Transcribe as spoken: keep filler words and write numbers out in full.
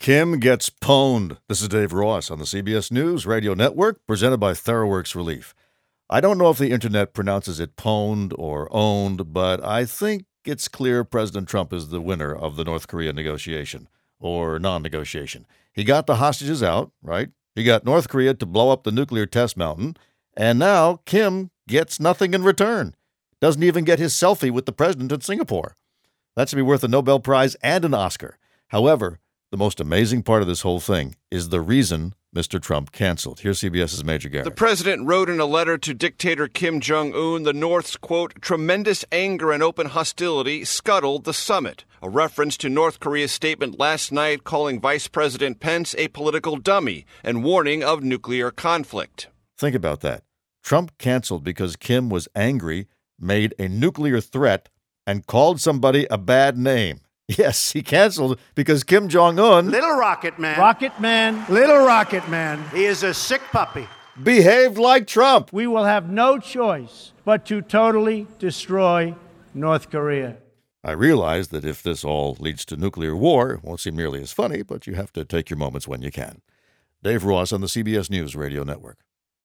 Kim gets pwned. This is Dave Ross on the C B S News Radio Network, presented by TheraWorks Relief. I don't know if the internet pronounces it pwned or owned, but I think it's clear President Trump is the winner of the North Korea negotiation, or non-negotiation. He got the hostages out, right? He got North Korea to blow up the nuclear test mountain, and now Kim gets nothing in return. Doesn't even get his selfie with the president in Singapore. That should be worth a Nobel Prize and an Oscar. However, the most amazing part of this whole thing is the reason Mister Trump canceled. Here's CBS's Major Garrett. The president wrote in a letter to dictator Kim Jong-un, the North's, quote, tremendous anger and open hostility scuttled the summit, a reference to North Korea's statement last night calling Vice President Pence a political dummy and warning of nuclear conflict. Think about that. Trump canceled because Kim was angry, made a nuclear threat, and called somebody a bad name. Yes, he canceled because Kim Jong-un... Little Rocket Man. Rocket Man. Little Rocket Man. He is a sick puppy. Behaved like Trump. We will have no choice but to totally destroy North Korea. I realize that if this all leads to nuclear war, it won't seem nearly as funny, but you have to take your moments when you can. Dave Ross on the C B S News Radio Network.